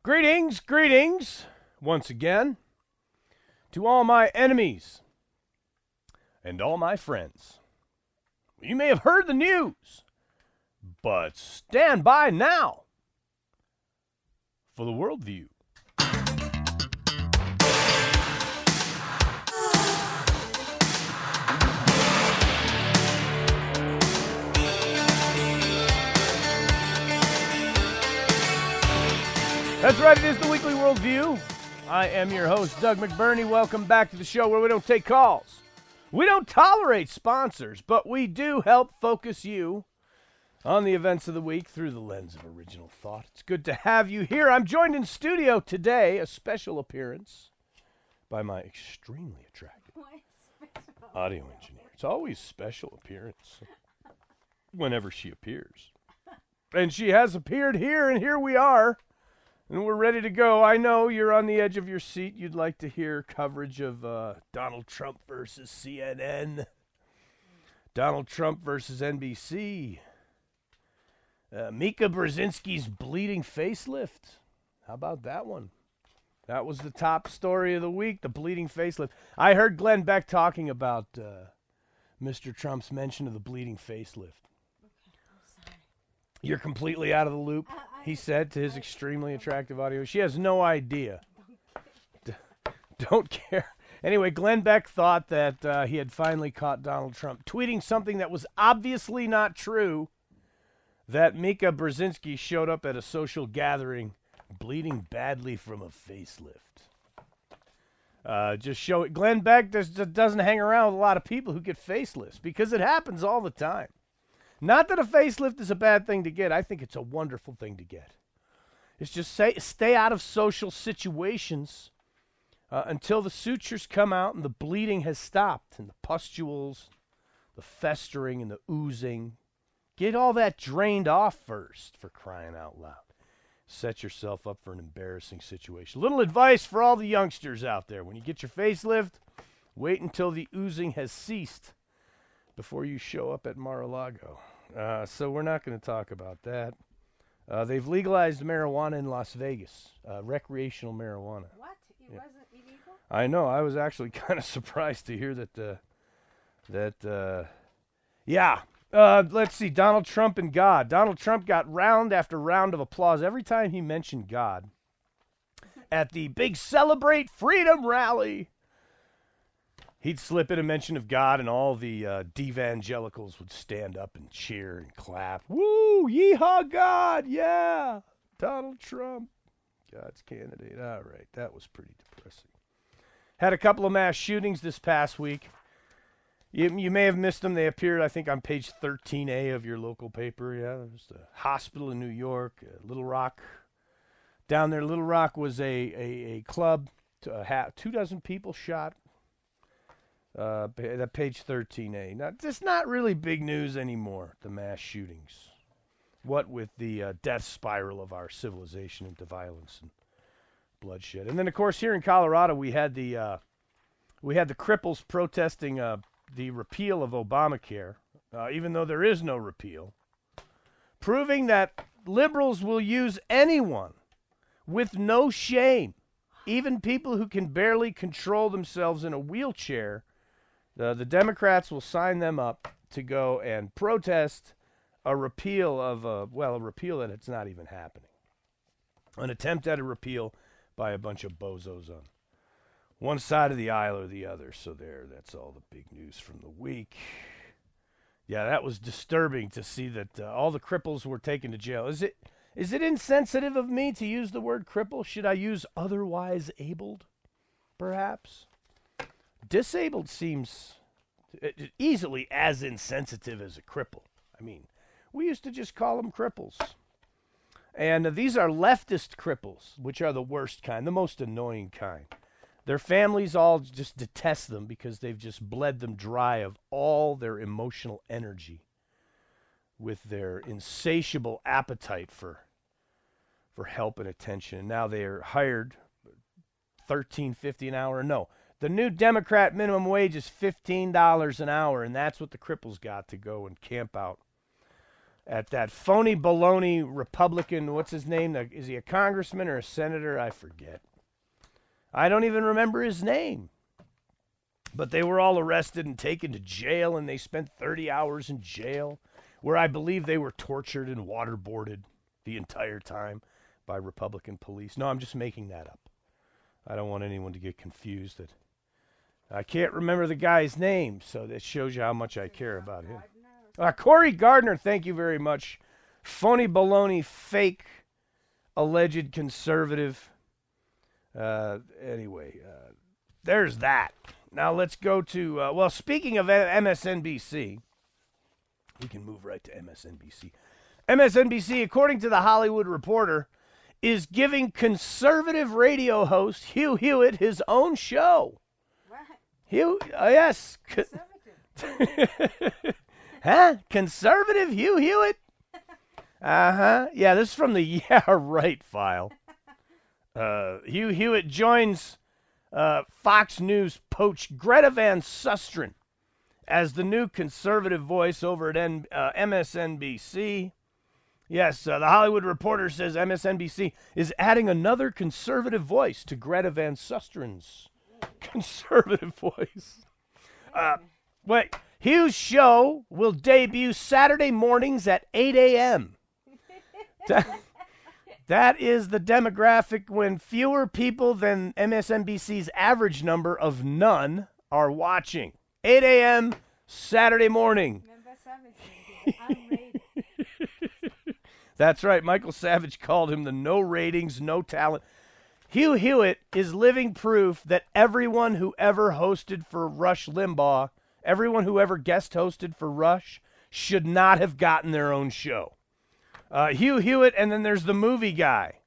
Greetings, greetings, once again, to all my enemies and all my friends. You may have heard the news, but stand by now for the worldview. That's right, it is the Weekly Worldview. I am your host, Doug McBurney. Welcome back to the show where we don't take calls. We don't tolerate sponsors, but we do help focus you on the events of the week through the lens of original thought. It's good to have you here. I'm joined in studio today, a special appearance by my extremely attractive audio engineer. It's always special appearance whenever she appears. And she has appeared here, and here we are. And we're ready to go. I know you're on the edge of your seat. You'd like to hear coverage of Donald Trump versus CNN, Donald Trump versus NBC, Mika Brzezinski's bleeding facelift. How about that one? That was the top story of the week, the bleeding facelift. I heard Glenn Beck talking about Mr. Trump's mention of the bleeding facelift. You're completely out of the loop, he said to his extremely attractive audio. She has no idea. Don't care. Anyway, Glenn Beck thought that he had finally caught Donald Trump tweeting something that was obviously not true, that Mika Brzezinski showed up at a social gathering bleeding badly from a facelift. Just show it. Glenn Beck doesn't hang around with a lot of people who get facelifts because it happens all the time. Not that a facelift is a bad thing to get. I think it's a wonderful thing to get. It's just stay out of social situations until the sutures come out and the bleeding has stopped and the pustules, the festering and the oozing. Get all that drained off first, for crying out loud. Set yourself up for an embarrassing situation. Little advice for all the youngsters out there. When you get your facelift, wait until the oozing has ceased before you show up at Mar-a-Lago. So we're not going to talk about that. They've legalized marijuana in Las Vegas, recreational marijuana. What? It wasn't illegal? I know. I was actually kind of surprised to hear let's see. Donald Trump and God. Donald Trump got round after round of applause every time he mentioned God at the big Celebrate Freedom rally. He'd slip in a mention of God, and all the devangelicals would stand up and cheer and clap. Woo! Yeehaw, God! Yeah! Donald Trump, God's candidate. All right, that was pretty depressing. Had a couple of mass shootings this past week. You may have missed them. They appeared, I think, on page 13A of your local paper. Yeah, there's a hospital in New York, Little Rock. Down there, Little Rock was a club. 24 people shot. That page 13A. Now, it's not really big news anymore, the mass shootings. What with the death spiral of our civilization into violence and bloodshed. And then, of course, here in Colorado, we had the cripples protesting the repeal of Obamacare, even though there is no repeal, proving that liberals will use anyone with no shame, even people who can barely control themselves in a wheelchair. The Democrats will sign them up to go and protest a repeal of a repeal that it's not even happening. An attempt at a repeal by a bunch of bozos on one side of the aisle or the other. So that's all the big news from the week. Yeah, that was disturbing to see that all the cripples were taken to jail. Is it insensitive of me to use the word cripple? Should I use otherwise abled, perhaps? Disabled seems easily as insensitive as a cripple. I mean, we used to just call them cripples. And these are leftist cripples, which are the worst kind, the most annoying kind. Their families all just detest them because they've just bled them dry of all their emotional energy with their insatiable appetite for help and attention. And now they are hired $13.50 an hour. No. The new Democrat minimum wage is $15 an hour, and that's what the cripples got to go and camp out at that phony baloney Republican. What's his name? Is he a congressman or a senator? I forget. I don't even remember his name. But they were all arrested and taken to jail, and they spent 30 hours in jail, where I believe they were tortured and waterboarded the entire time by Republican police. No, I'm just making that up. I don't want anyone to get confused that I can't remember the guy's name, so that shows you how much I care about him. Cory Gardner, thank you very much. Phony baloney, fake, alleged conservative. Anyway, there's that. Now let's go to, speaking of MSNBC, we can move right to MSNBC. MSNBC, according to The Hollywood Reporter, is giving conservative radio host Hugh Hewitt his own show. What? Yes. Conservative. Huh? Conservative Hugh Hewitt? Uh-huh. Yeah, this is from the Yeah Right file. Hugh Hewitt joins Fox News poach Greta Van Susteren as the new conservative voice over at MSNBC. Yes, The Hollywood Reporter says MSNBC is adding another conservative voice to Greta Van Susteren's conservative voice. Hugh's show will debut Saturday mornings at 8 a.m. That is the demographic when fewer people than MSNBC's average number of none are watching. 8 a.m. Saturday morning. That's right. Michael Savage called him the no ratings, no talent. Hugh Hewitt is living proof that everyone who ever hosted for Rush Limbaugh, everyone who ever guest hosted for Rush, should not have gotten their own show. Hugh Hewitt, and then there's the movie guy.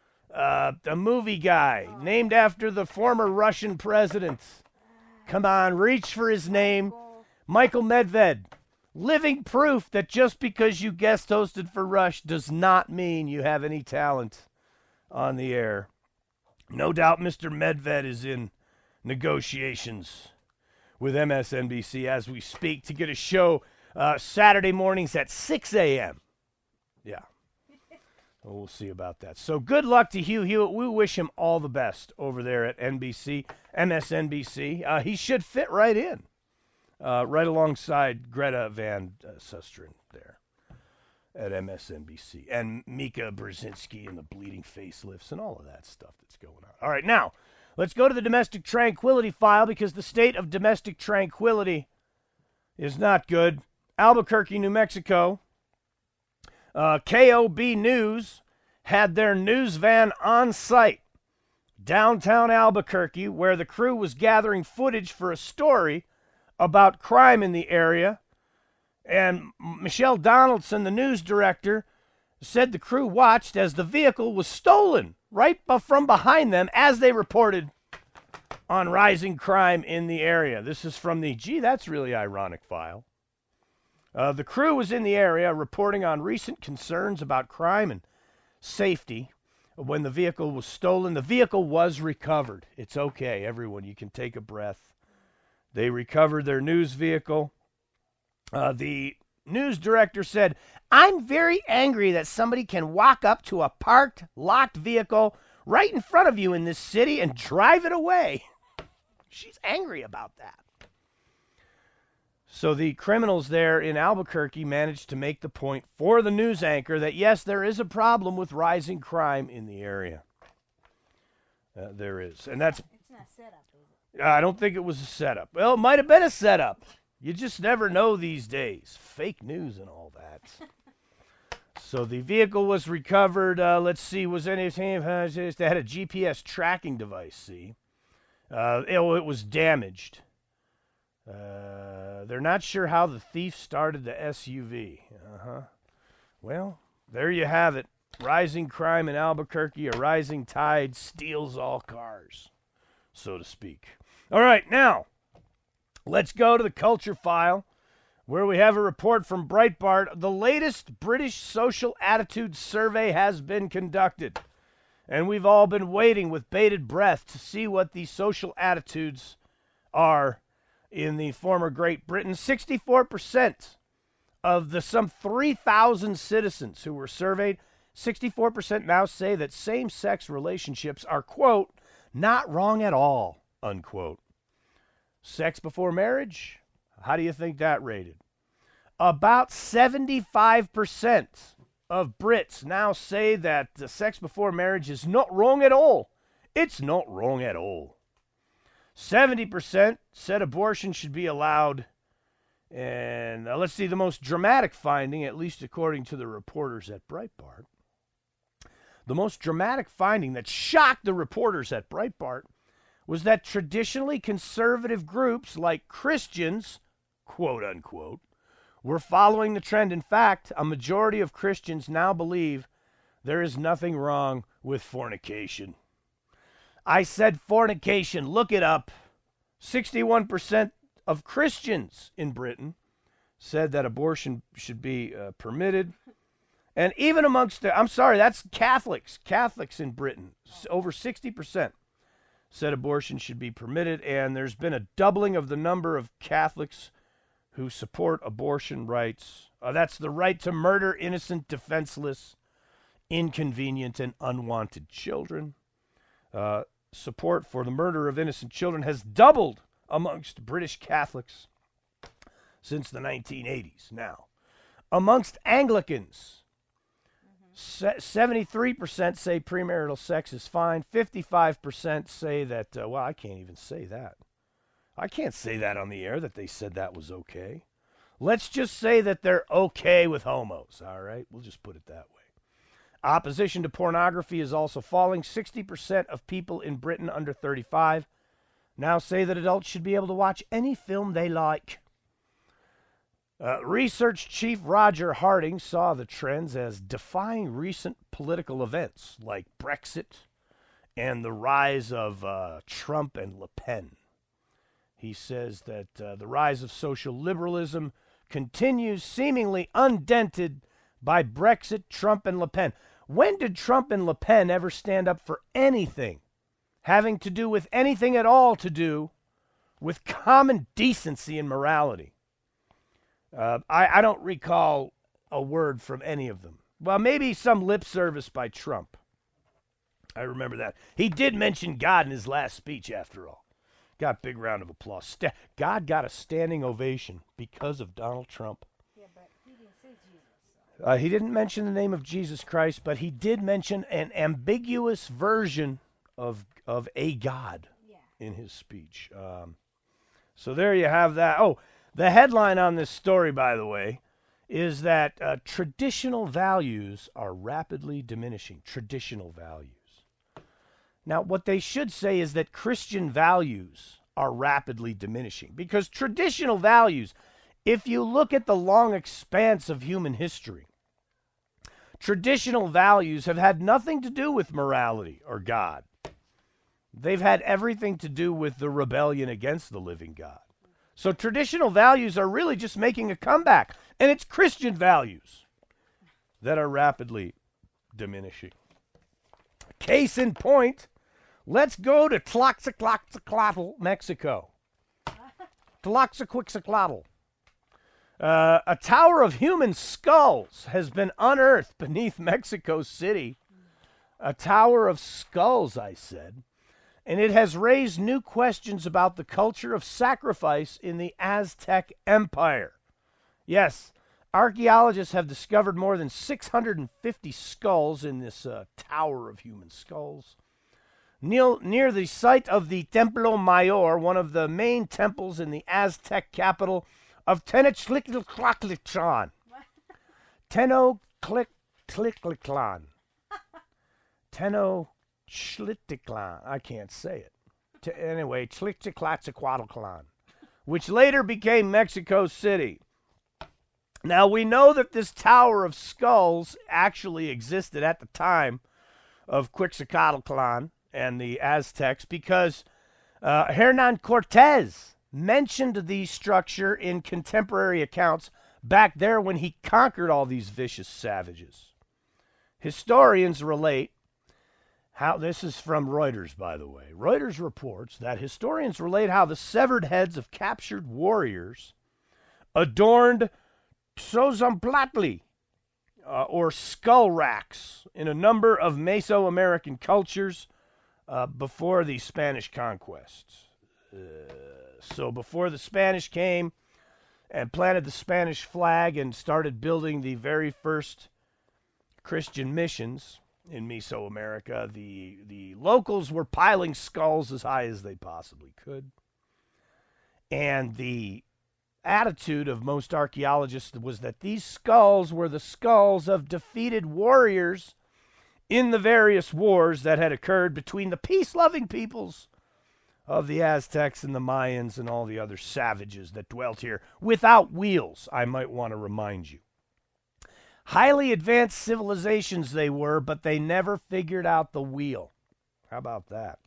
Named after the former Russian president. Come on, reach for his name. Michael Medved. Living proof that just because you guest hosted for Rush does not mean you have any talent on the air. No doubt Mr. Medved is in negotiations with MSNBC as we speak to get a show Saturday mornings at 6 a.m. Yeah. Well, we'll see about that. So good luck to Hugh Hewitt. We wish him all the best over there at MSNBC. He should fit right in. Right alongside Greta Van Susteren there at MSNBC. And Mika Brzezinski and the bleeding facelifts and all of that stuff that's going on. All right, now, let's go to the domestic tranquility file because the state of domestic tranquility is not good. Albuquerque, New Mexico. KOB News had their news van on site downtown Albuquerque where the crew was gathering footage for a story about crime in the area, and Michelle Donaldson, the news director, said the crew watched as the vehicle was stolen right from behind them as they reported on rising crime in the area. This is from the, that's really ironic file. The crew was in the area reporting on recent concerns about crime and safety when the vehicle was stolen. The vehicle was recovered. It's okay, everyone. You can take a breath. They recovered their news vehicle. The news director said, "I'm very angry that somebody can walk up to a parked, locked vehicle right in front of you in this city and drive it away." She's angry about that. So the criminals there in Albuquerque managed to make the point for the news anchor that, yes, there is a problem with rising crime in the area. There is. And that's... It's not set up, is it? I don't think it was a setup. Well, it might have been a setup. You just never know these days. Fake news and all that. So the vehicle was recovered. Let's see. Was anything... They had a GPS tracking device, see. It was damaged. They're not sure how the thief started the SUV. Well, there you have it. Rising crime in Albuquerque, a rising tide steals all cars, so to speak. All right, now, let's go to the culture file, where we have a report from Breitbart. The latest British social attitude survey has been conducted, and we've all been waiting with bated breath to see what these social attitudes are in the former Great Britain. 64% Of the some 3,000 citizens who were surveyed, 64% now say that same-sex relationships are, quote, not wrong at all, unquote. Sex before marriage? How do you think that rated? About 75% of Brits now say that the sex before marriage is not wrong at all. It's not wrong at all. 70% said abortion should be allowed. And let's see the most dramatic finding, at least according to the reporters at Breitbart. The most dramatic finding that shocked the reporters at Breitbart was that traditionally conservative groups like Christians, quote unquote, were following the trend. In fact, a majority of Christians now believe there is nothing wrong with fornication. I said fornication. Look it up. 61% of Christians in Britain said that abortion should be permitted. And even amongst that's Catholics. Catholics in Britain, over 60% said abortion should be permitted. And there's been a doubling of the number of Catholics who support abortion rights. That's the right to murder innocent, defenseless, inconvenient, and unwanted children. Support for the murder of innocent children has doubled amongst British Catholics since the 1980s. Now, amongst Anglicans, 73% say premarital sex is fine. 55% say that, well, I can't even say that. I can't say that on the air, that they said that was okay. Let's just say that they're okay with homos, all right? We'll just put it that way. Opposition to pornography is also falling. 60% of people in Britain under 35 now say that adults should be able to watch any film they like. Research chief Roger Harding saw the trends as defying recent political events like Brexit and the rise of Trump and Le Pen. He says that the rise of social liberalism continues seemingly undented by Brexit, Trump, and Le Pen. When did Trump and Le Pen ever stand up for anything having to do with anything at all to do with common decency and morality? I don't recall a word from any of them. Well, maybe some lip service by Trump. I remember that. He did mention God in his last speech, after all. Got a big round of applause. God got a standing ovation because of Donald Trump. Yeah, but he didn't say Jesus. So. He didn't mention the name of Jesus Christ, but he did mention an ambiguous version of a God in his speech. So there you have that. Oh, the headline on this story, by the way, is that traditional values are rapidly diminishing. Traditional values. Now, what they should say is that Christian values are rapidly diminishing, because traditional values, if you look at the long expanse of human history, traditional values have had nothing to do with morality or God. They've had everything to do with the rebellion against the living God. So traditional values are really just making a comeback, and it's Christian values that are rapidly diminishing. Case in point, let's go to Tlaxcaltl, Mexico. Tlaxcaltl. A tower of human skulls has been unearthed beneath Mexico City. A tower of skulls, I said. And it has raised new questions about the culture of sacrifice in the Aztec Empire. Yes, archaeologists have discovered more than 650 skulls in this tower of human skulls. Near the site of the Templo Mayor, one of the main temples in the Aztec capital of Tenochtitlan. Tenochtitlan. Tenochtitlan. I can't say it. Anyway, Tlaxcaltl, which later became Mexico City. Now, we know that this Tower of Skulls actually existed at the time of Quetzalcoatl and the Aztecs because Hernan Cortez mentioned the structure in contemporary accounts back there when he conquered all these vicious savages. Historians relate how, this is from Reuters, by the way. Reuters reports that historians relate how the severed heads of captured warriors adorned Xozomplatli, or skull racks, in a number of Mesoamerican cultures before the Spanish conquest. So before the Spanish came and planted the Spanish flag and started building the very first Christian missions in Mesoamerica, the locals were piling skulls as high as they possibly could. And the attitude of most archaeologists was that these skulls were the skulls of defeated warriors in the various wars that had occurred between the peace-loving peoples of the Aztecs and the Mayans and all the other savages that dwelt here without wheels, I might want to remind you. Highly advanced civilizations they were, but they never figured out the wheel. How about that?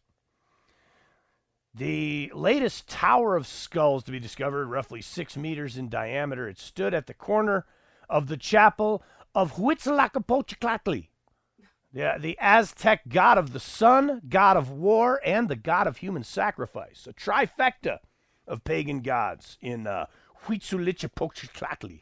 The latest tower of skulls to be discovered, roughly 6 meters in diameter, it stood at the corner of the chapel of Huitzilopochtli, the Aztec god of the sun, god of war, and the god of human sacrifice. A trifecta of pagan gods in Huitzilopochtli.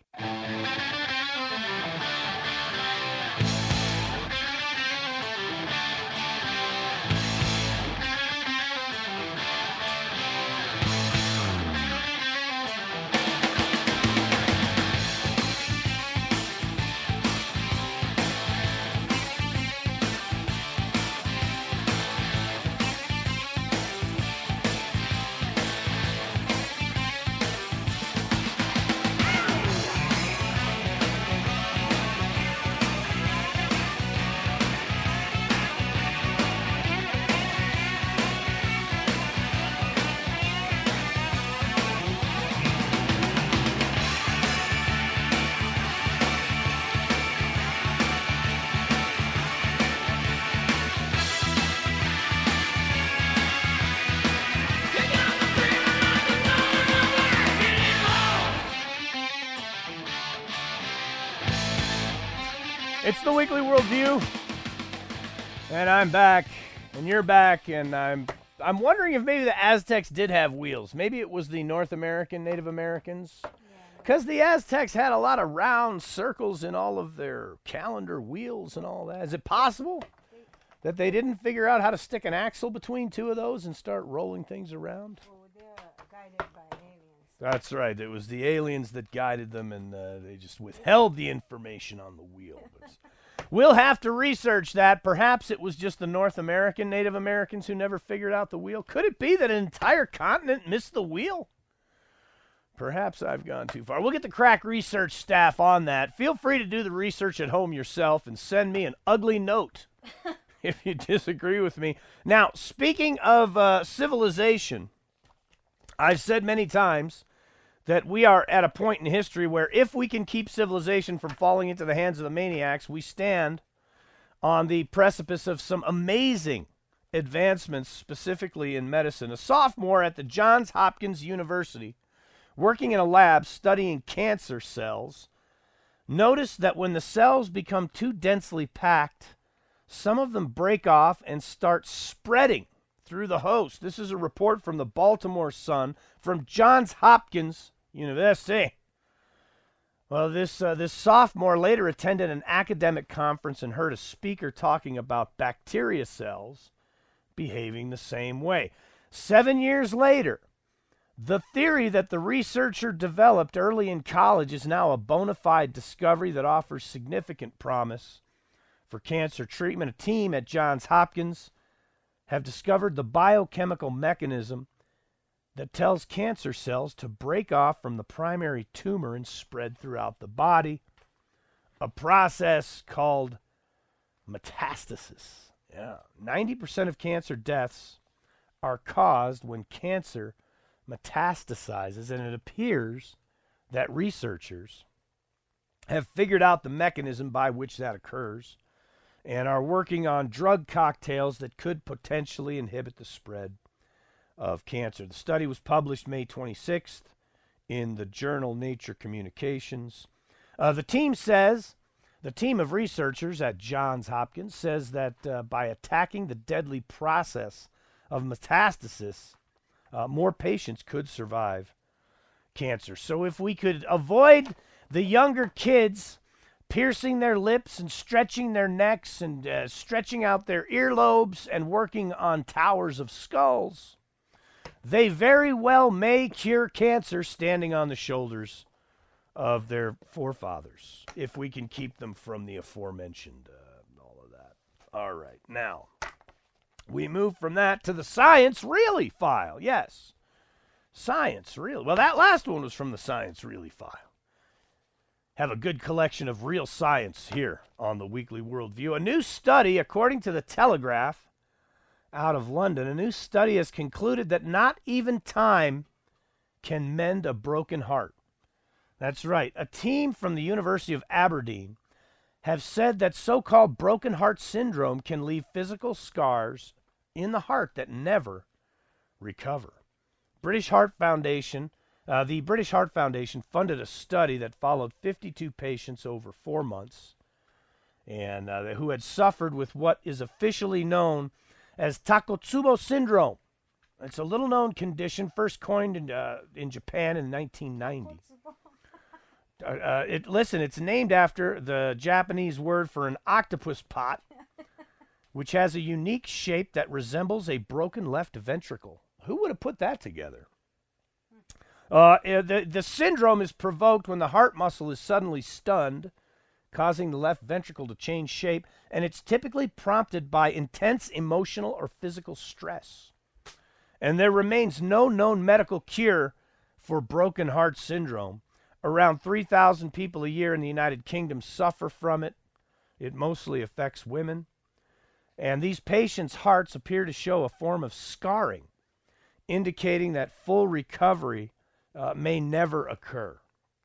It's the Weekly Worldview, and I'm back, and you're back, and I'm wondering if maybe the Aztecs did have wheels. Maybe it was the North American Native Americans, because the Aztecs had a lot of round circles in all of their calendar wheels and all that. Is it possible that they didn't figure out how to stick an axle between two of those and start rolling things around? Well, they're guided by aliens. That's right. It was the aliens that guided them, and they just withheld the information on the wheel. But we'll have to research that. Perhaps it was just the North American Native Americans who never figured out the wheel. Could it be that an entire continent missed the wheel? Perhaps I've gone too far. We'll get the crack research staff on that. Feel free to do the research at home yourself and send me an ugly note if you disagree with me. Now, speaking of civilization, I've said many times that we are at a point in history where if we can keep civilization from falling into the hands of the maniacs, we stand on the precipice of some amazing advancements, specifically in medicine. A sophomore at the Johns Hopkins University, working in a lab studying cancer cells, noticed that when the cells become too densely packed, some of them break off and start spreading through the host. This is a report from the Baltimore Sun from Johns Hopkins University. Well, this sophomore later attended an academic conference and heard a speaker talking about bacteria cells behaving the same way. 7 years later, the theory that the researcher developed early in college is now a bona fide discovery that offers significant promise for cancer treatment. A team at Johns Hopkins have discovered the biochemical mechanism that tells cancer cells to break off from the primary tumor and spread throughout the body, a process called metastasis. 90% of cancer deaths are caused when cancer metastasizes, and it appears that researchers have figured out the mechanism by which that occurs and are working on drug cocktails that could potentially inhibit the spread of cancer. The study was published May 26th in the journal Nature Communications. The team of researchers at Johns Hopkins says that by attacking the deadly process of metastasis, more patients could survive cancer. So if we could avoid The younger kids piercing their lips and stretching their necks and stretching out their earlobes and working on towers of skulls. They very well may cure cancer standing on the shoulders of their forefathers, if we can keep them from the aforementioned, all of that. All right, now, we move from that to the Science Really file. Yes, Science Really. Well, that last one was from the Science Really file. Have a good collection of real science here on the Weekly Worldview. A new study, according to the Telegraph out of London, a new study has concluded that not even time can mend a broken heart. That's right. A team from the University of Aberdeen have said that so-called broken heart syndrome can leave physical scars in the heart that never recover. The British Heart Foundation funded a study that followed 52 patients over 4 months and who had suffered with what is officially known as Takotsubo syndrome. It's a little-known condition, first coined in Japan in 1990. It's named after the Japanese word for an octopus pot, which has a unique shape that resembles a broken left ventricle. Who would have put that together? The syndrome is provoked when the heart muscle is suddenly stunned, causing the left ventricle to change shape, and it's typically prompted by intense emotional or physical stress. And there remains no known medical cure for broken heart syndrome. Around 3,000 people a year in the United Kingdom suffer from it. It mostly affects women. And these patients' hearts appear to show a form of scarring, indicating that full recovery may never occur.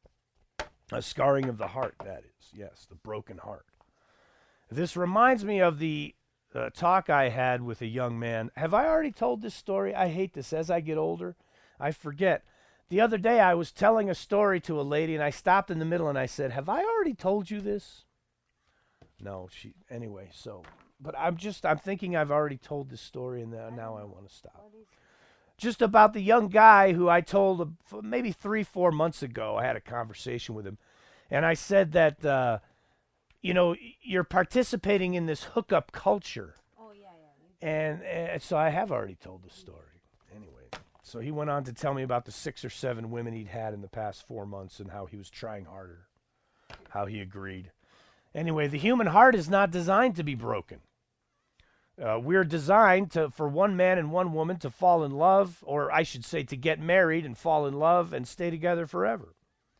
A scarring of the heart, that is. Yes, the broken heart. This reminds me of the talk I had with a young man. Have I already told this story? I hate this. As I get older, I forget. The other day I was telling a story to a lady, and I stopped in the middle and I said, have I already told you this? No, anyway, so. But I'm thinking I've already told this story, and now I want to stop. Just about the young guy who I told maybe 3-4 months ago. I had a conversation with him, and I said that, you're participating in this hookup culture. Oh, yeah. And so I have already told the story. Anyway, so he went on to tell me about the 6 or 7 women he'd had in the past 4 months and how he was trying harder, how he agreed. Anyway, the human heart is not designed to be broken. We're designed for one man and one woman to fall in love, or I should say to get married and fall in love and stay together forever.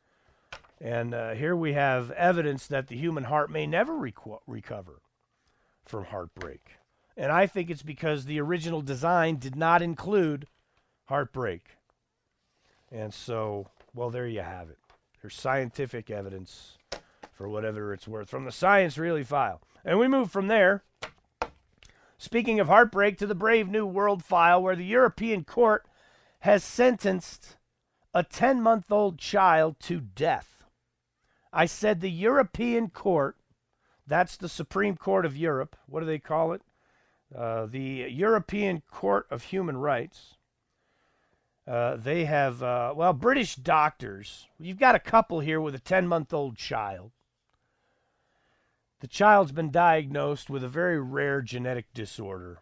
And here we have evidence that the human heart may never recover from heartbreak. And I think it's because the original design did not include heartbreak. And so, well, there you have it. There's scientific evidence for whatever it's worth from the Science Really file. And we move from there, speaking of heartbreak, to the Brave New World file, where the European court has sentenced a 10-month-old child to death. I said the European court, that's the Supreme Court of Europe. What do they call it? The European Court of Human Rights. They have, British doctors. You've got a couple here with a 10-month-old child. The child's been diagnosed with a very rare genetic disorder.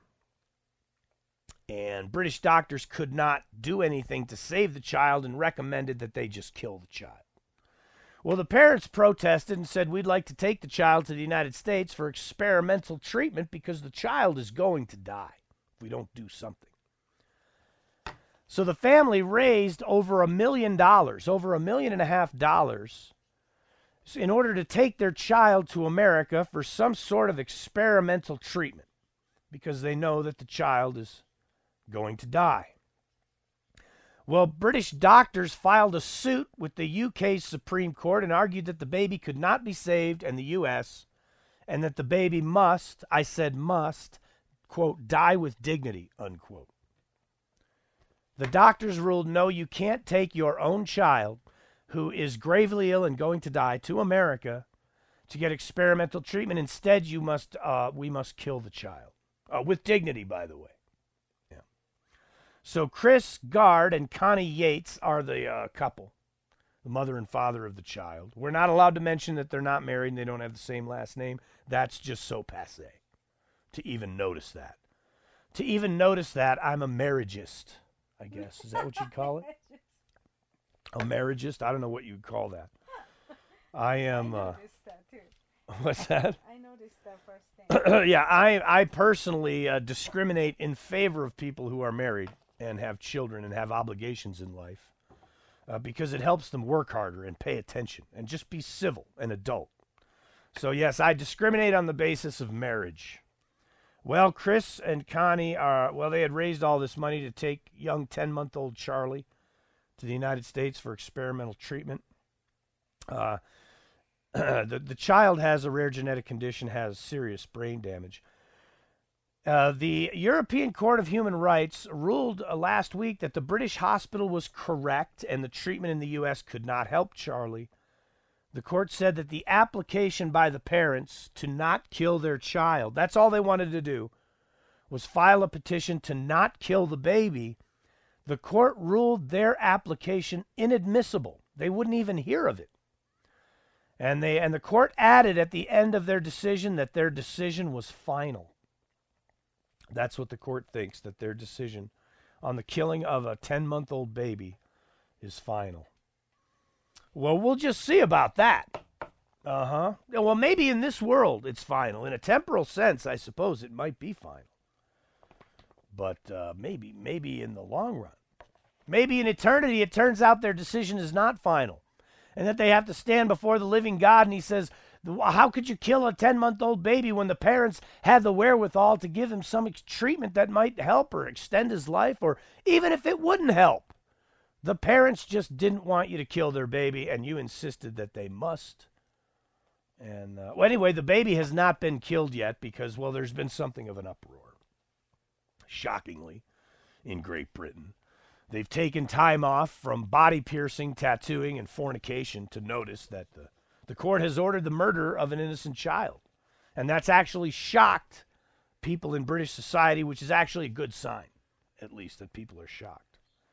And British doctors could not do anything to save the child and recommended that they just kill the child. Well, the parents protested and said, we'd like to take the child to the United States for experimental treatment because the child is going to die if we don't do something. So the family raised over $1 million, over $1.5 million, in order to take their child to America for some sort of experimental treatment because they know that the child is going to die. Well, British doctors filed a suit with the UK's Supreme Court and argued that the baby could not be saved in the U.S. and that the baby must, I said must, quote, die with dignity, unquote. The doctors ruled, no, you can't take your own child who is gravely ill and going to die to America to get experimental treatment. Instead, we must kill the child. With dignity, by the way. So Chris Gard and Connie Yates are the couple. the mother and father of the child. We're not allowed to mention that they're not married and they don't have the same last name. That's just so passé to even notice that. To even notice that, I'm a marriageist, I guess. Is that what you'd call it? A marriageist? I don't know what you'd call that. I am... I noticed that too. What's that? I noticed that first thing. Yeah, I personally discriminate in favor of people who are married and have children and have obligations in life because it helps them work harder and pay attention and just be civil and adult. So, yes, I discriminate on the basis of marriage. Well, Chris and Connie they had raised all this money to take young 10-month-old Charlie to the United States for experimental treatment. The child has a rare genetic condition, has serious brain damage. The European Court of Human Rights ruled last week that the British hospital was correct and the treatment in the U.S. could not help Charlie. The court said that the application by the parents to not kill their child, that's all they wanted to do, was file a petition to not kill the baby. The court ruled their application inadmissible. They wouldn't even hear of it. And the court added at the end of their decision that their decision was final. That's what the court thinks, that their decision on the killing of a 10-month-old baby is final. Well, we'll just see about that. Well, maybe in this world it's final. In a temporal sense, I suppose it might be final. But maybe in the long run. Maybe in eternity it turns out their decision is not final. And that they have to stand before the living God, and he says, how could you kill a 10-month-old baby when the parents had the wherewithal to give him some treatment that might help or extend his life, or even if it wouldn't help? The parents just didn't want you to kill their baby, and you insisted that they must. And anyway, the baby has not been killed yet because, there's been something of an uproar. Shockingly, in Great Britain. They've taken time off from body piercing, tattooing, and fornication to notice that the court has ordered the murder of an innocent child. And that's actually shocked people in British society, which is actually a good sign, at least, that people are shocked.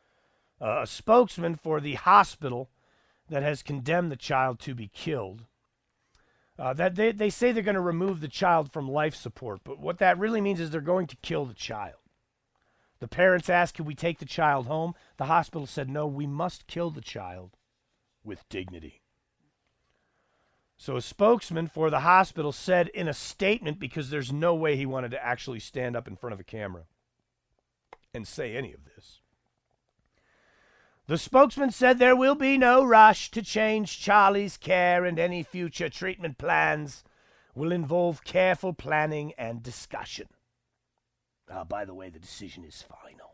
A spokesman for the hospital that has condemned the child to be killed, that they say they're going to remove the child from life support, but what that really means is they're going to kill the child. The parents asked, can we take the child home? The hospital said, no, we must kill the child with dignity. So a spokesman for the hospital said in a statement, because there's no way he wanted to actually stand up in front of a camera and say any of this. The spokesman said there will be no rush to change Charlie's care, and any future treatment plans will involve careful planning and discussion. By the way, the decision is final.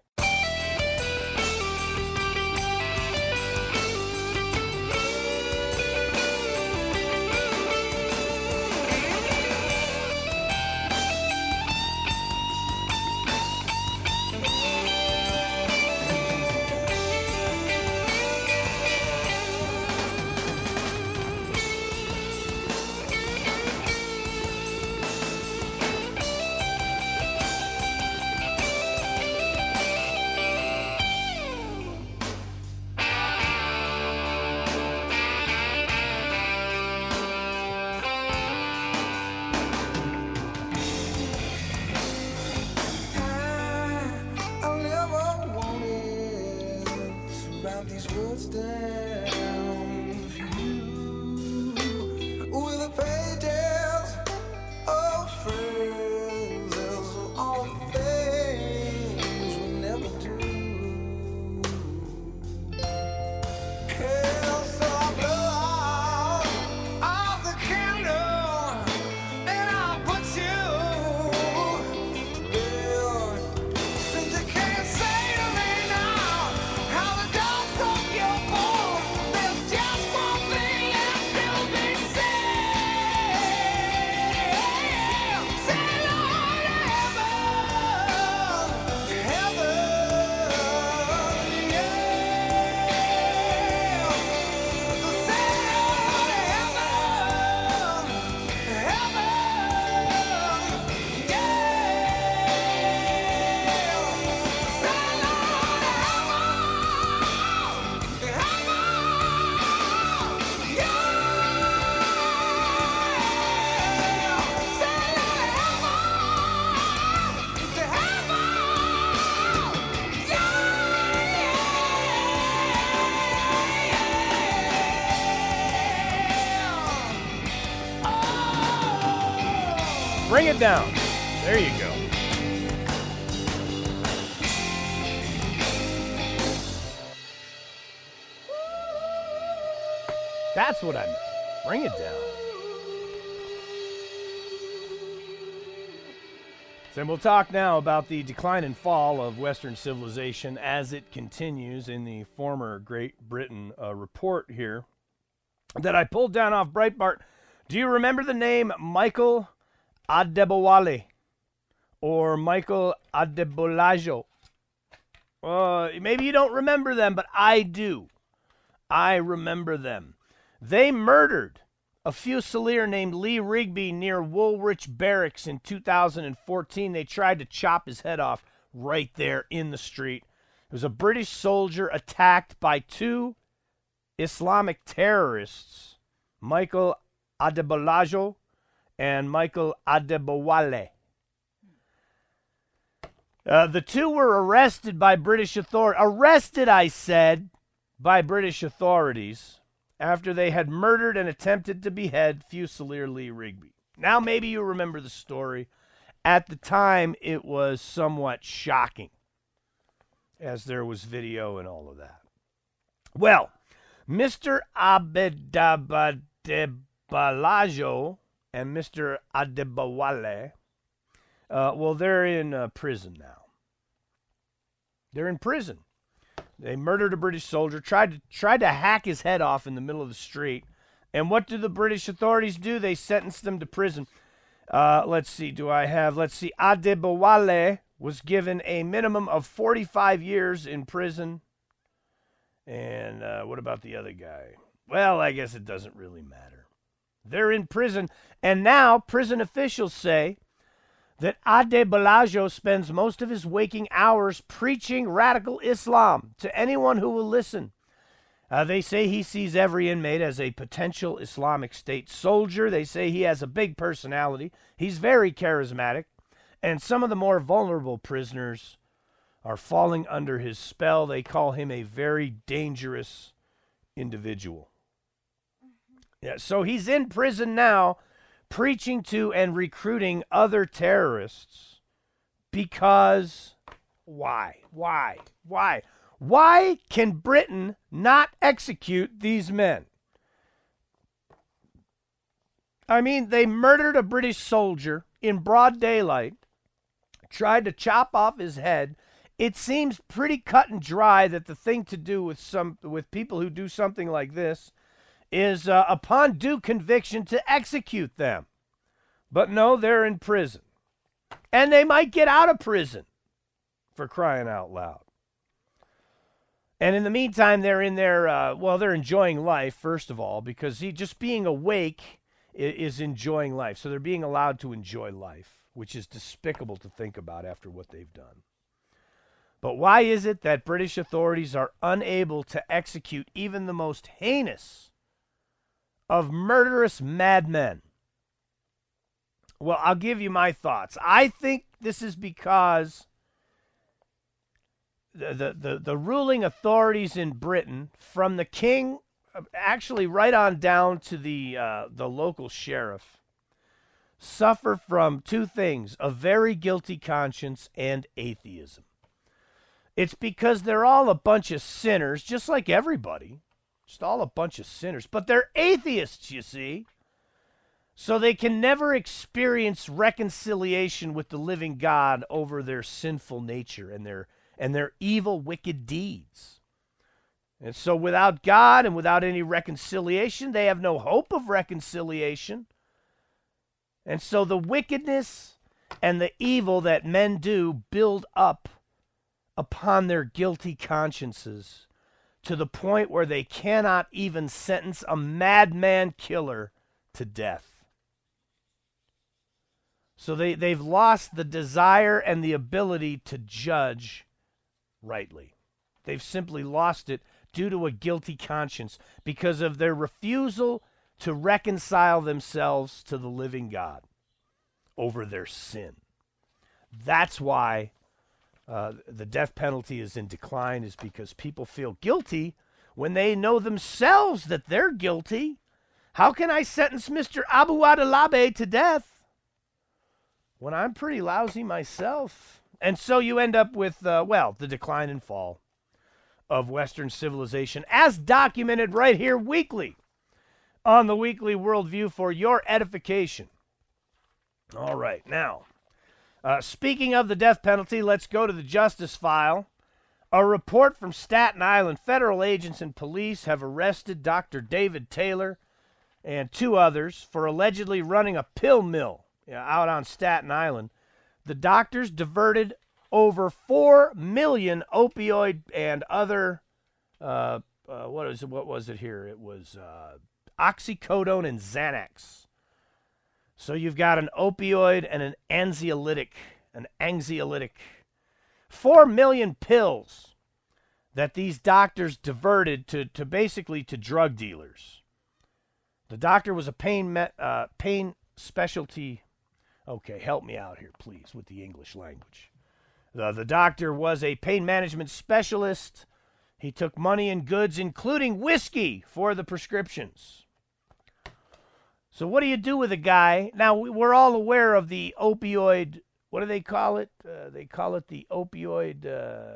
Bring it down. There you go. That's what I meant. Bring it down. So we'll talk now about the decline and fall of Western civilization as it continues in the former Great Britain report here that I pulled down off Breitbart. Do you remember the name Michael Adebowale or Michael Adebolajo? Maybe you don't remember them, but I do. I remember them. They murdered a Fusilier named Lee Rigby near Woolwich Barracks in 2014. They tried to chop his head off right there in the street. It was a British soldier attacked by two Islamic terrorists, Michael Adebolajo and Michael Adebowale. The two were arrested by British authorities. Arrested, I said, by British authorities after they had murdered and attempted to behead Fusilier Lee Rigby. Now, maybe you remember the story. At the time, it was somewhat shocking, as there was video and all of that. Well, Mr. Adebolajo and Mr. Adebowale, they're in prison now. They're in prison. They murdered a British soldier, tried to hack his head off in the middle of the street. And what do the British authorities do? They sentenced them to prison. Let's see. Adebowale was given a minimum of 45 years in prison. And what about the other guy? Well, I guess it doesn't really matter. They're in prison. And now prison officials say that Adebolajo spends most of his waking hours preaching radical Islam to anyone who will listen. They say he sees every inmate as a potential Islamic State soldier. They say he has a big personality. He's very charismatic. And some of the more vulnerable prisoners are falling under his spell. They call him a very dangerous individual. Yeah, so he's in prison now, preaching to and recruiting other terrorists because why? Why can Britain not execute these men? I mean, they murdered a British soldier in broad daylight, tried to chop off his head. It seems pretty cut and dry that the thing to do with people who do something like this is, upon due conviction, to execute them. But no, they're in prison. And they might get out of prison, for crying out loud. And in the meantime, they're in their, they're enjoying life, first of all, because just being awake is enjoying life. So they're being allowed to enjoy life, which is despicable to think about after what they've done. But why is it that British authorities are unable to execute even the most heinous of murderous madmen? Well, I'll give you my thoughts. I think this is because the ruling authorities in Britain, from the king, actually right on down to the local sheriff, suffer from two things: a very guilty conscience and atheism. It's because they're all a bunch of sinners, just like everybody. Just all a bunch of sinners. But they're atheists, you see. So they can never experience reconciliation with the living God over their sinful nature and their evil, wicked deeds. And so without God and without any reconciliation, they have no hope of reconciliation. And so the wickedness and the evil that men do build up upon their guilty consciences to the point where they cannot even sentence a madman killer to death. So they've lost the desire and the ability to judge rightly. They've simply lost it due to a guilty conscience because of their refusal to reconcile themselves to the living God over their sin. That's why the death penalty is in decline, is because people feel guilty when they know themselves that they're guilty. How can I sentence Mr. Abu Adelabe to death? when I'm pretty lousy myself. And so you end up with, the decline and fall of Western civilization, as documented right here weekly on the Weekly Worldview for your edification. All right, now, speaking of the death penalty, let's go to the justice file. A report from Staten Island. Federal agents and police have arrested Dr. David Taylor and 2 others for allegedly running a pill mill out on Staten Island. The doctors diverted over 4 million opioid and other, what was it here? It was oxycodone and Xanax. So you've got an opioid and an anxiolytic. 4 million pills that these doctors diverted to basically to drug dealers. The doctor was a pain specialty. Okay, help me out here, please, with the English language. The doctor was a pain management specialist. He took money and goods, including whiskey, for the prescriptions. So what do you do with a guy? Now, we're all aware of the opioid, what do they call it? They call it the opioid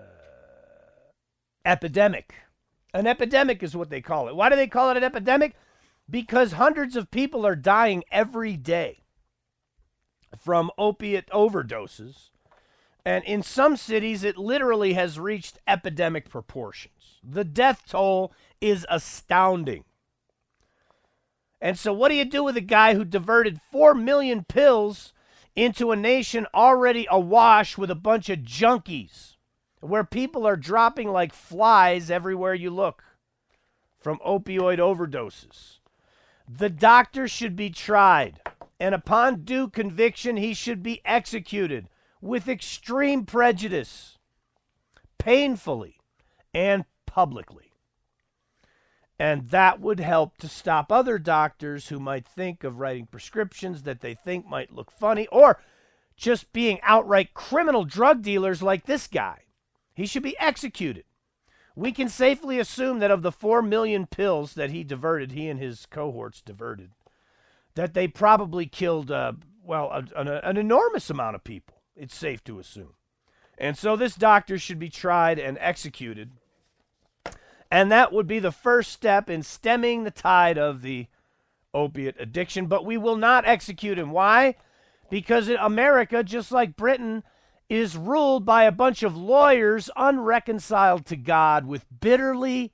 epidemic. An epidemic is what they call it. Why do they call it an epidemic? Because hundreds of people are dying every day from opiate overdoses. And in some cities, it literally has reached epidemic proportions. The death toll is astounding. And so what do you do with a guy who diverted 4 million pills into a nation already awash with a bunch of junkies, where people are dropping like flies everywhere you look from opioid overdoses? The doctor should be tried, and upon due conviction, he should be executed with extreme prejudice, painfully and publicly. And that would help to stop other doctors who might think of writing prescriptions that they think might look funny, or just being outright criminal drug dealers like this guy. He should be executed. We can safely assume that of the 4 million pills that he and his cohorts diverted, that they probably killed, an enormous amount of people. It's safe to assume. And so this doctor should be tried and executed. And that would be the first step in stemming the tide of the opiate addiction. But we will not execute him. Why? Because America, just like Britain, is ruled by a bunch of lawyers unreconciled to God with bitterly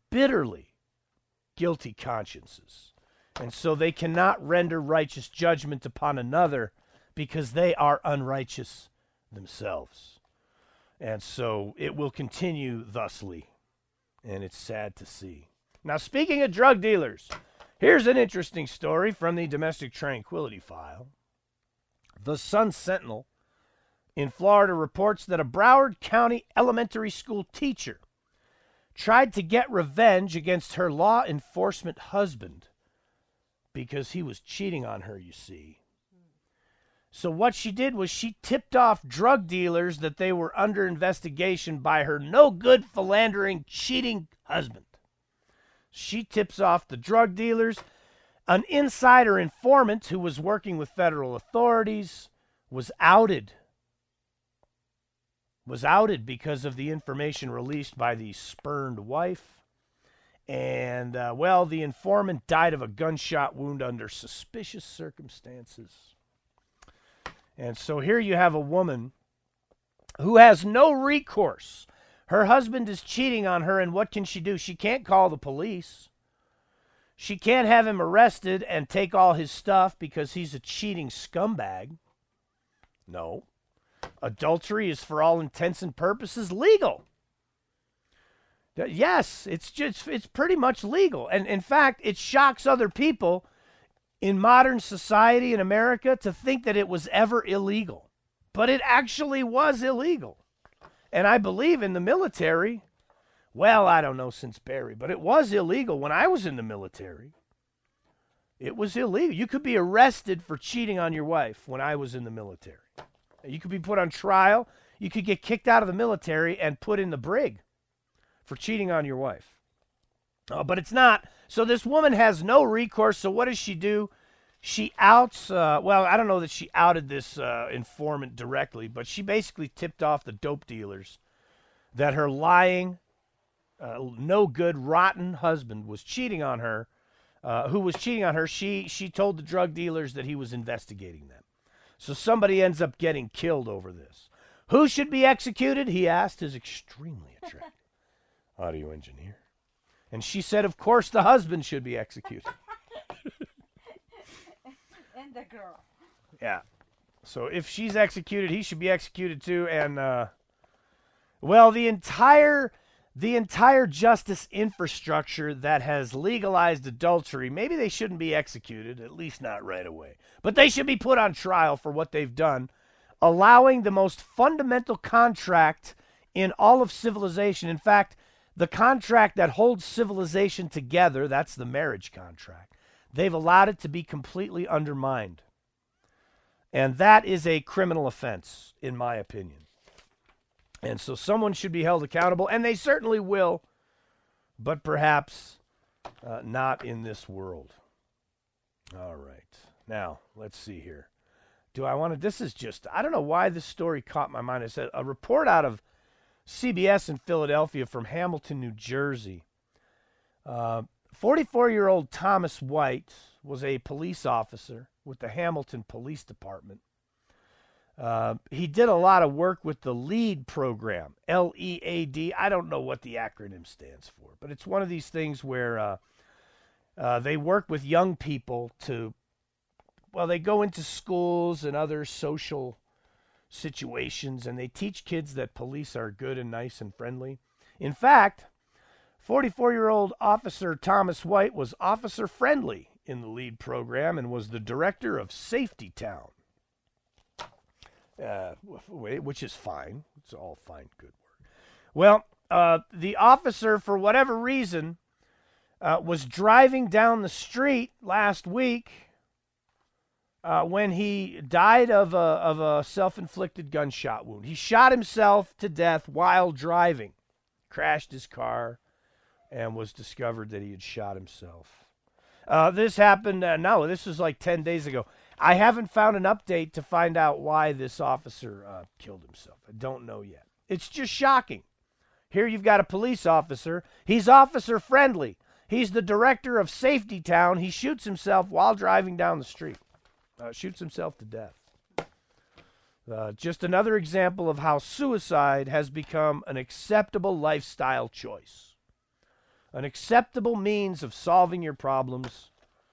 guilty consciences. And so they cannot render righteous judgment upon another because they are unrighteous themselves. And so it will continue thusly. And it's sad to see. Now, speaking of drug dealers, here's an interesting story from the Domestic Tranquility File. The Sun-Sentinel in Florida reports that a Broward County elementary school teacher tried to get revenge against her law enforcement husband because he was cheating on her, you see. So what she did was she tipped off drug dealers that they were under investigation by her no-good, philandering, cheating husband. She tips off the drug dealers. An insider informant who was working with federal authorities was outed because of the information released by the spurned wife. And, the informant died of a gunshot wound under suspicious circumstances. And so here you have a woman who has no recourse. Her husband is cheating on her, and what can she do? She can't call the police. She can't have him arrested and take all his stuff because he's a cheating scumbag. No. Adultery is, for all intents and purposes, legal. Yes, it's pretty much legal. And in fact, it shocks other people in modern society in America to think that it was ever illegal. But it actually was illegal. And I believe in the military, I don't know since Barry, but it was illegal when I was in the military. It was illegal. You could be arrested for cheating on your wife when I was in the military. You could be put on trial. You could get kicked out of the military and put in the brig for cheating on your wife. But it's not. So this woman has no recourse. So what does she do? she outs, well, I don't know that she outed this informant directly, but she basically tipped off the dope dealers that her lying, no good, rotten husband was cheating on her. Who was cheating on her? She told the drug dealers that he was investigating them. So somebody ends up getting killed over this. Who should be executed? He asked his extremely attractive audio engineer. And she said, of course, the husband should be executed. And the girl. Yeah. So if she's executed, he should be executed too. And, well, the entire justice infrastructure that has legalized adultery, maybe they shouldn't be executed, at least not right away. But they should be put on trial for what they've done, allowing the most fundamental contract in all of civilization. In fact, the contract that holds civilization together, that's the marriage contract. They've allowed it to be completely undermined. And that is a criminal offense, in my opinion. And so someone should be held accountable, and they certainly will, but perhaps not in this world. All right. Now, let's see here. This is just, I don't know why this story caught my mind. It said a report out of CBS in Philadelphia from Hamilton, New Jersey. 44-year-old Thomas White was a police officer with the Hamilton Police Department. He did a lot of work with the LEAD program, L-E-A-D. I don't know what the acronym stands for, but it's one of these things where they work with young people they go into schools and other social situations, and they teach kids that police are good and nice and friendly. In fact, 44-year-old Officer Thomas White was officer friendly in the LEAD program and was the director of Safety Town. Which is fine. It's all fine, good work. Well, the officer, for whatever reason, was driving down the street last week when he died of a self-inflicted gunshot wound. He shot himself to death while driving, crashed his car, and was discovered that he had shot himself. This happened, this was like 10 days ago. I haven't found an update to find out why this officer killed himself. I don't know yet. It's just shocking. Here you've got a police officer. He's officer friendly. He's the director of Safety Town. He shoots himself while driving down the street. Shoots himself to death. Just another example of how suicide has become an acceptable lifestyle choice. An acceptable means of solving your problems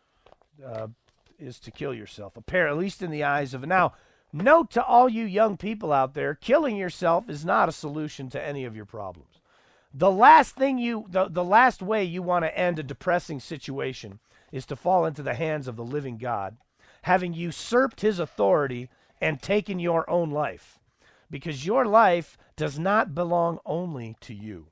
is to kill yourself, apparently, at least in the eyes of... Now, note to all you young people out there, killing yourself is not a solution to any of your problems. The last way you want to end a depressing situation is to fall into the hands of the living God, having usurped his authority and taken your own life. Because your life does not belong only to you.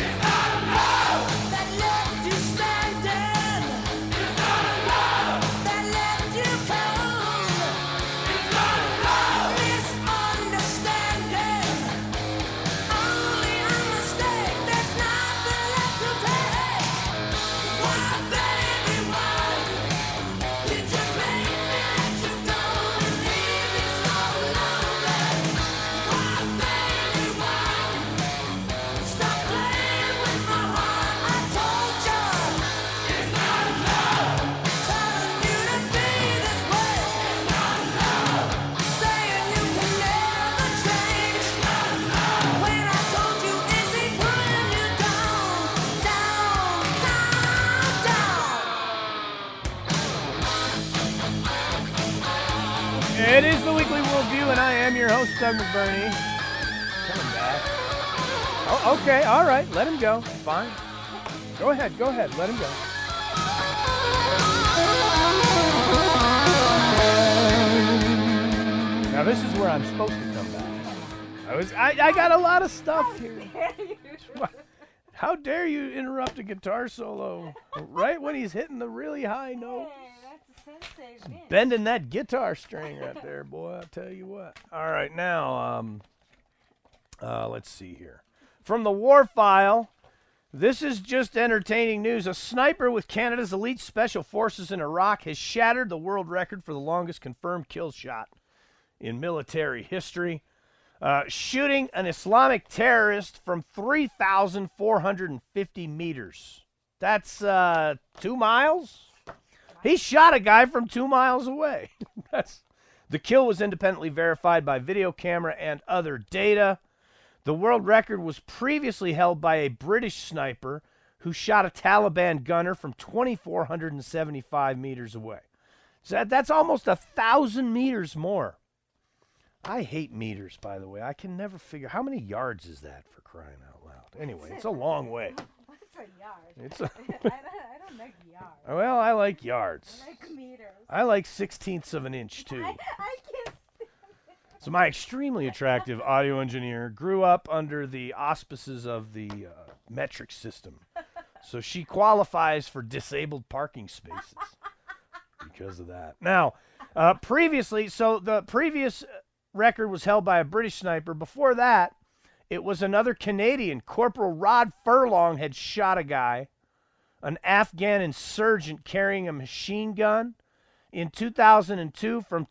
It is the Weekly Worldview, and I am your host, Doug McBurney. Coming back. Oh, okay, all right, let him go. Fine. Go ahead, let him go. Now, this is where I'm supposed to come back. I got a lot of stuff here. How dare you interrupt a guitar solo right when he's hitting the really high note? Bending that guitar string right there, boy, I'll tell you what. All right, now, let's see here. From the War File, This is just entertaining news. A sniper with Canada's elite special forces in Iraq has shattered the world record for the longest confirmed kill shot in military history, shooting an Islamic terrorist from 3,450 meters. That's 2 miles? He shot a guy from 2 miles away. The kill was independently verified by video camera and other data. The world record was previously held by a British sniper who shot a Taliban gunner from 2,475 meters away. So that's almost 1,000 meters more. I hate meters, by the way. I can never figure how many yards is that, for crying out loud. Anyway, it's a long way. What's a yard? It's I don't like yards. Well, I like yards. I like meters. I like 1/16 of an inch, too. I can't. So my extremely attractive audio engineer grew up under the auspices of the metric system. So she qualifies for disabled parking spaces because of that. Now, previously, so the previous record was held by a British sniper. Before that, it was another Canadian. Corporal Rod Furlong had shot a guy, an Afghan insurgent carrying a machine gun, in 2002 from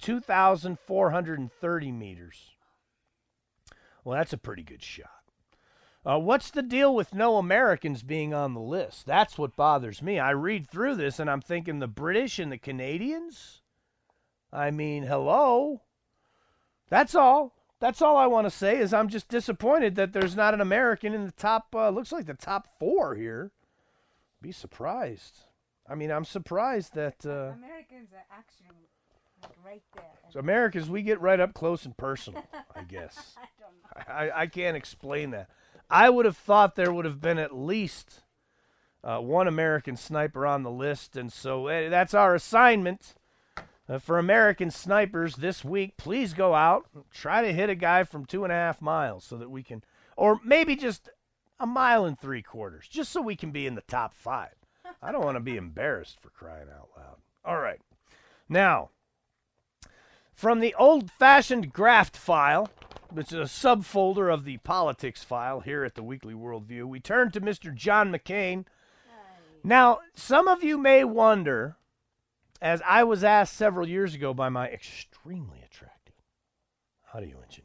2,430 meters. Well, that's a pretty good shot. What's the deal with no Americans being on the list? That's what bothers me. I read through this and I'm thinking the British and the Canadians? I mean, hello? That's all. That's all I want to say is I'm just disappointed that there's not an American in the top, looks like the top 4 here. Be surprised. I mean, I'm surprised that... Americans are actually like right there. So Americans, we get right up close and personal, I guess. I don't know. I can't explain that. I would have thought there would have been at least one American sniper on the list, and so that's our assignment for American snipers this week. Please go out and try to hit a guy from 2.5 miles so that we can, or maybe just 1 3/4 miles, just so we can be in the top 5. I don't want to be embarrassed, for crying out loud. All right. Now, from the old-fashioned graft file, which is a subfolder of the politics file here at the Weekly Worldview, we turn to Mr. John McCain. Now, some of you may wonder, as I was asked several years ago by my extremely attractive audio engineer,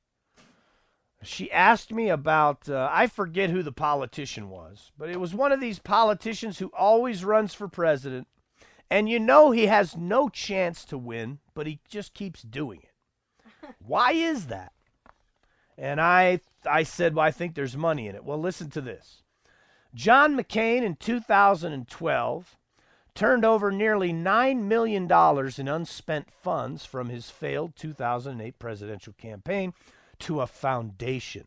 she asked me about, I forget who the politician was, but it was one of these politicians who always runs for president, and you know he has no chance to win, but he just keeps doing it. Why is that? And I said, well, I think there's money in it. Well, listen to this. John McCain in 2012 turned over nearly $9 million in unspent funds from his failed 2008 presidential campaign to a foundation,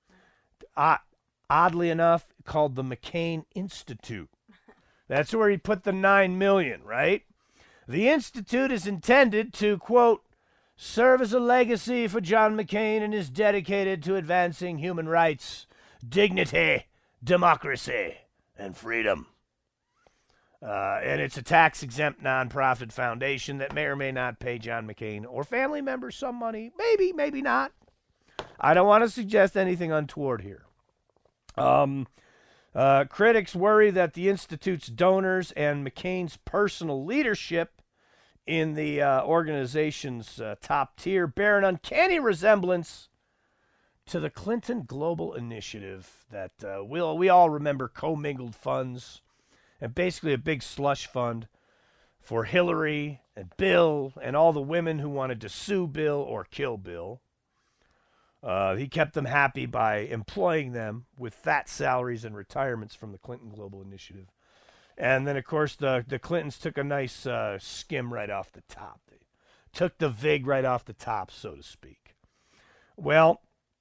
oddly enough, called the McCain Institute. That's where he put the $9 million, right? The Institute is intended to, quote, serve as a legacy for John McCain and is dedicated to advancing human rights, dignity, democracy, and freedom. And it's a tax-exempt nonprofit foundation that may or may not pay John McCain or family members some money. Maybe, maybe not. I don't want to suggest anything untoward here. Critics worry that the Institute's donors and McCain's personal leadership in the organization's top tier bear an uncanny resemblance to the Clinton Global Initiative that we all remember commingled funds and basically a big slush fund for Hillary and Bill and all the women who wanted to sue Bill or kill Bill. He kept them happy by employing them with fat salaries and retirements from the Clinton Global Initiative. And then, of course, the Clintons took a nice skim right off the top. They took the vig right off the top, so to speak. Well,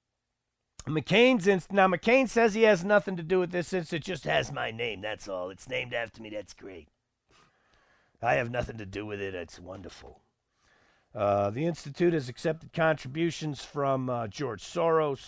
McCain says he has nothing to do with this since it just has my name, that's all. It's named after me, that's great. I have nothing to do with it, it's wonderful. The Institute has accepted contributions from George Soros,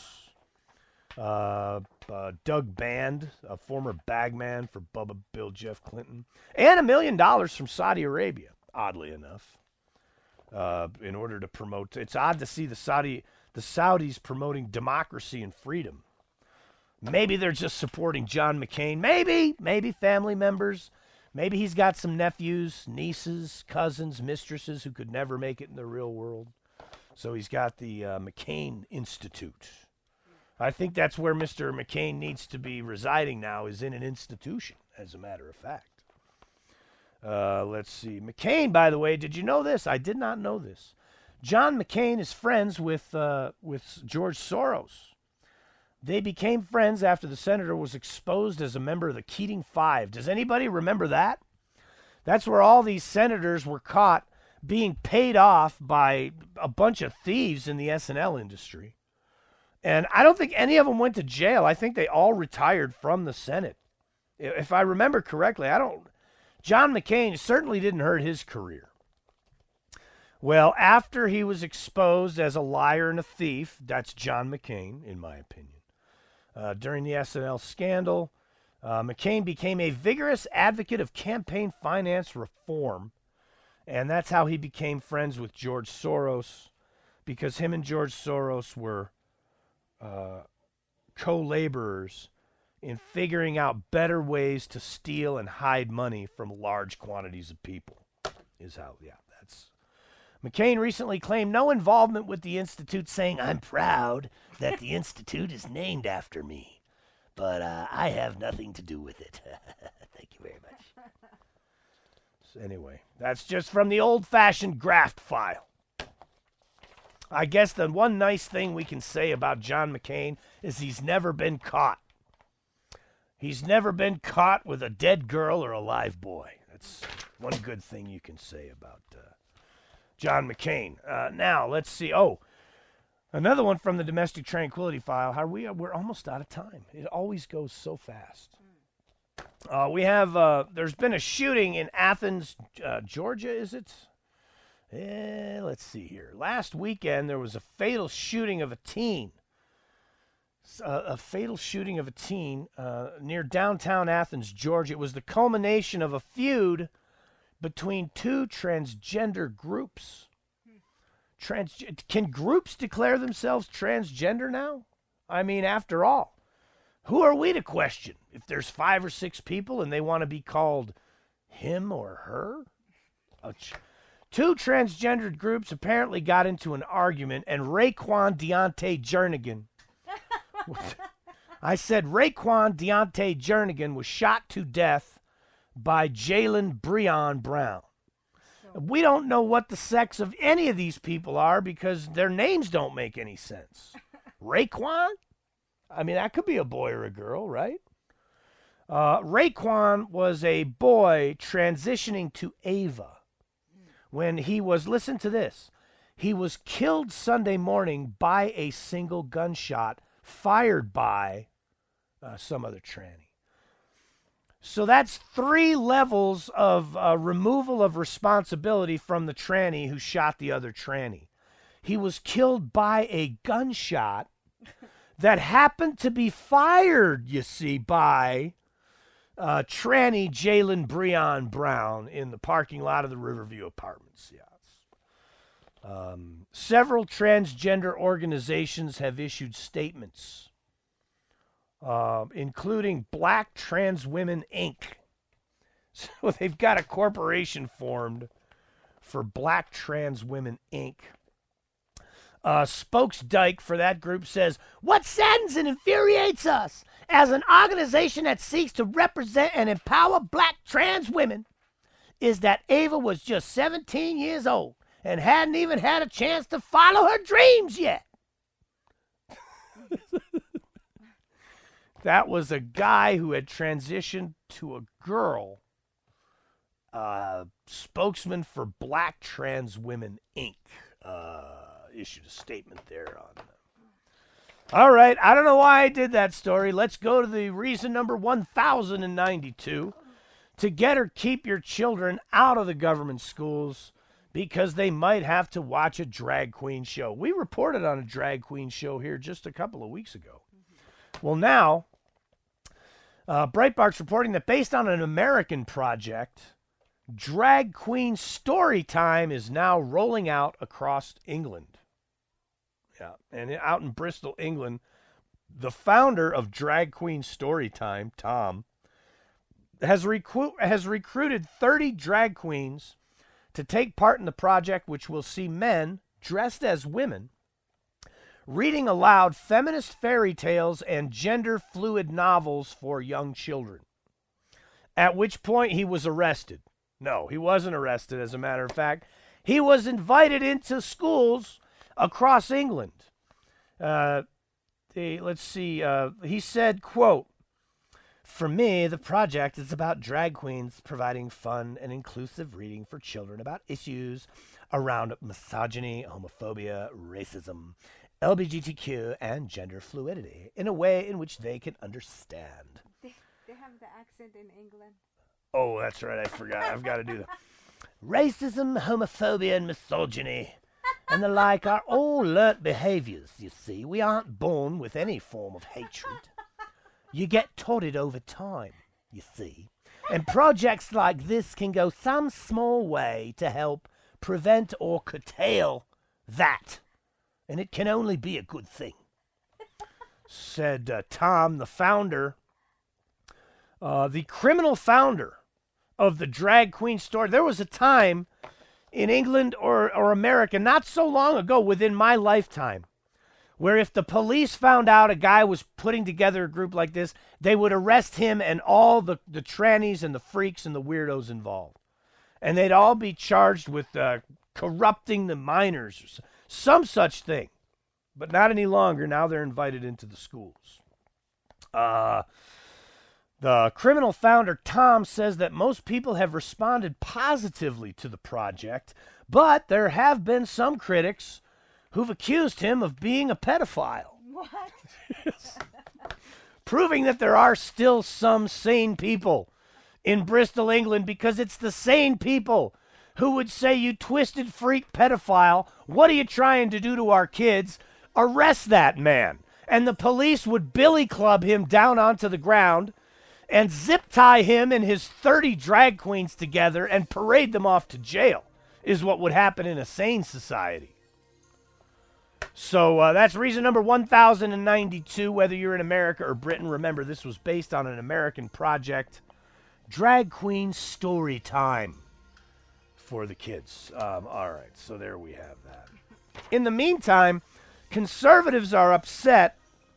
Doug Band, a former bagman for Bubba Bill Jeff Clinton, and $1 million from Saudi Arabia, oddly enough, in order to promote. It's odd to see the Saudis promoting democracy and freedom. Maybe they're just supporting John McCain. Maybe family members. Maybe he's got some nephews, nieces, cousins, mistresses who could never make it in the real world. So he's got the McCain Institute. I think that's where Mr. McCain needs to be residing now, is in an institution, as a matter of fact. Let's see. McCain, by the way, did you know this? I did not know this. John McCain is friends with George Soros. They became friends after the senator was exposed as a member of the Keating Five. Does anybody remember that? That's where all these senators were caught being paid off by a bunch of thieves in the S&L industry. And I don't think any of them went to jail. I think they all retired from the Senate. If I remember correctly, John McCain certainly didn't hurt his career. Well, after he was exposed as a liar and a thief, that's John McCain, in my opinion. During the S&L scandal, McCain became a vigorous advocate of campaign finance reform, and that's how he became friends with George Soros, because him and George Soros were co-laborers in figuring out better ways to steal and hide money from large quantities of people. McCain recently claimed no involvement with the Institute, saying, "I'm proud that the Institute is named after me, but I have nothing to do with it." Thank you very much. So anyway, that's just from the old-fashioned graft file. I guess the one nice thing we can say about John McCain is he's never been caught. He's never been caught with a dead girl or a live boy. That's one good thing you can say about John McCain. Now, let's see. Oh, another one from the Domestic Tranquility File. We're almost out of time. It always goes so fast. There's been a shooting in Athens, Georgia, is it? Let's see here. Last weekend, there was a fatal shooting of a teen. Near downtown Athens, Georgia. It was the culmination of a feud between two transgender groups. Can groups declare themselves transgender now? I mean, after all, who are we to question if there's 5 or 6 people and they want to be called him or her? Two transgendered groups apparently got into an argument, and Raekwon Deontay Jernigan, I said Raekwon Deontay Jernigan was shot to death by Jaylen Breon Brown. We don't know what the sex of any of these people are because their names don't make any sense. Raekwon? I mean, that could be a boy or a girl, right? Raekwon was a boy transitioning to Ava when he was, listen to this, he was killed Sunday morning by a single gunshot fired by some other tranny. So that's 3 levels of removal of responsibility from the tranny who shot the other tranny. He was killed by a gunshot that happened to be fired, you see, by tranny Jaylen Breon Brown in the parking lot of the Riverview Apartments. Yes. Several transgender organizations have issued statements, including Black Trans Women, Inc. So they've got a corporation formed for Black Trans Women, Inc. Spokesdyke for that group says, "What saddens and infuriates us as an organization that seeks to represent and empower black trans women is that Ava was just 17 years old and hadn't even had a chance to follow her dreams yet." That was a guy who had transitioned to a girl, spokesman for Black Trans Women, Inc. Issued a statement there on them. All right, I don't know why I did that story. Let's go to the reason number 1092 to get or keep your children out of the government schools because they might have to watch a drag queen show. We reported on a drag queen show here just a couple of weeks ago. Well, now, Breitbart's reporting that based on an American project, Drag Queen Story Time is now rolling out across England. Yeah, and out in Bristol, England, The founder of Drag Queen Storytime, Tom, has recruited 30 drag queens to take part in the project, which will see men dressed as women reading aloud feminist fairy tales and gender fluid novels for young children. At which point he was arrested. No, he wasn't arrested, as a matter of fact. He was invited into schools across England. Let's see. He said, quote, "For me, the project is about drag queens providing fun and inclusive reading for children about issues around misogyny, homophobia, racism, LGBTQ, and gender fluidity in a way in which they can understand." They have the accent in England. Oh, that's right. I forgot. I've got to do that. Racism, homophobia, and misogyny and the like are all learnt behaviors, you see. We aren't born with any form of hatred. You get taught it over time, you see. And projects like this can go some small way to help prevent or curtail that. And it can only be a good thing, said Tom, the founder, the criminal founder of the drag queen story. There was a time in England or America not so long ago within my lifetime where if the police found out a guy was putting together a group like this, they would arrest him and all the trannies and the freaks and the weirdos involved. And they'd all be charged with corrupting the minors or some such thing. But not any longer. Now they're invited into the schools. The criminal founder, Tom, says that most people have responded positively to the project, but there have been some critics who've accused him of being a pedophile. What? Proving that there are still some sane people in Bristol, England, because it's the sane people who would say, "You twisted freak pedophile, what are you trying to do to our kids? Arrest that man." And the police would billy club him down onto the ground and zip tie him and his 30 drag queens together and parade them off to jail, is what would happen in a sane society. So that's reason number 1092, whether you're in America or Britain. Remember, this was based on an American project. Drag Queen Story Time for the kids. All right, so there we have that. In the meantime, conservatives are upset.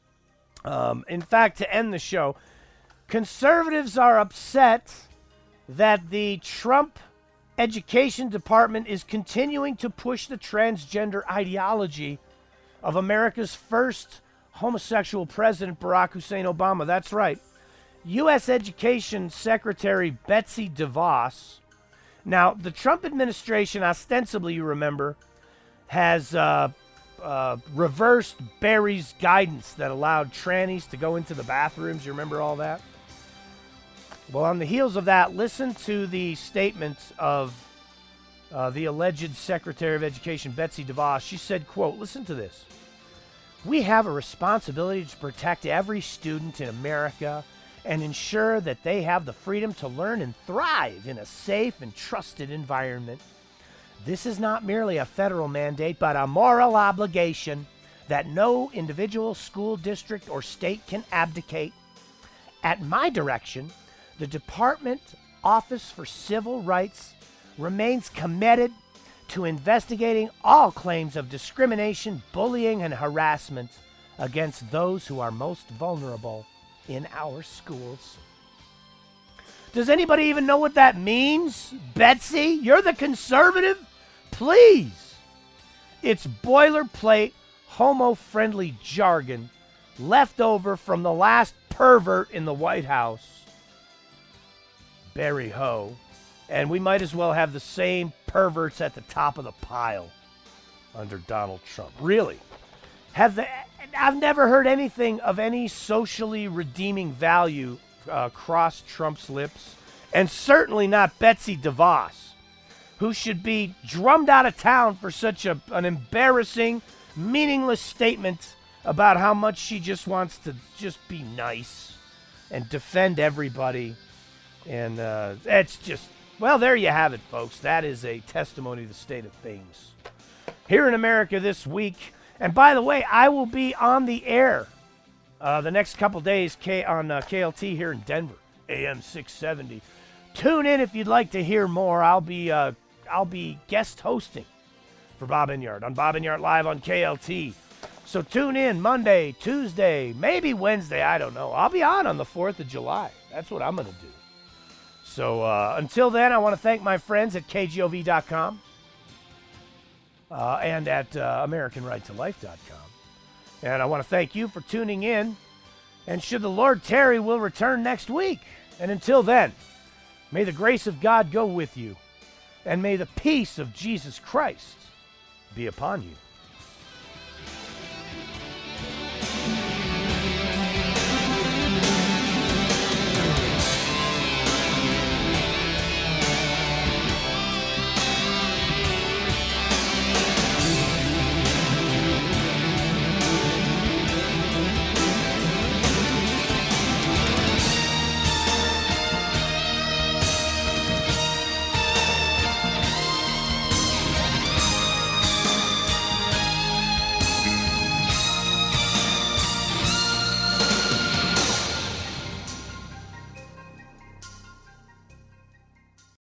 In fact, to end the show, conservatives are upset that the Trump Education Department is continuing to push the transgender ideology of America's first homosexual president, Barack Hussein Obama. That's right. U.S. Education Secretary Betsy DeVos. Now, the Trump administration, ostensibly, you remember, has reversed Barry's guidance that allowed trannies to go into the bathrooms. You remember all that? Well, on the heels of that, listen to the statement of the alleged Secretary of Education, Betsy DeVos. She said, quote, listen to this. "We have a responsibility to protect every student in America and ensure that they have the freedom to learn and thrive in a safe and trusted environment. This is not merely a federal mandate, but a moral obligation that no individual school district or state can abdicate. At my direction, the Department Office for Civil Rights remains committed to investigating all claims of discrimination, bullying, and harassment against those who are most vulnerable in our schools." Does anybody even know what that means? Betsy, you're the conservative? Please. It's boilerplate, homo-friendly jargon left over from the last pervert in the White House, Barry Ho. And we might as well have the same perverts at the top of the pile under Donald Trump. Really. I've never heard anything of any socially redeeming value cross Trump's lips, and certainly not Betsy DeVos, who should be drummed out of town for such an embarrassing, meaningless statement about how much she just wants to just be nice and defend everybody. And it's just, well, there you have it, folks. That is a testimony to the state of things here in America this week. And by the way, I will be on the air the next couple days on KLT here in Denver, AM 670. Tune in if you'd like to hear more. I'll be guest hosting for Bob Enyart on Bob Enyart Live on KLT. So tune in Monday, Tuesday, maybe Wednesday, I don't know. I'll be on the 4th of July. That's what I'm going to do. So until then, I want to thank my friends at KGOV.com and at AmericanRightToLife.com. And I want to thank you for tuning in. And should the Lord tarry, we'll return next week. And until then, may the grace of God go with you, and may the peace of Jesus Christ be upon you.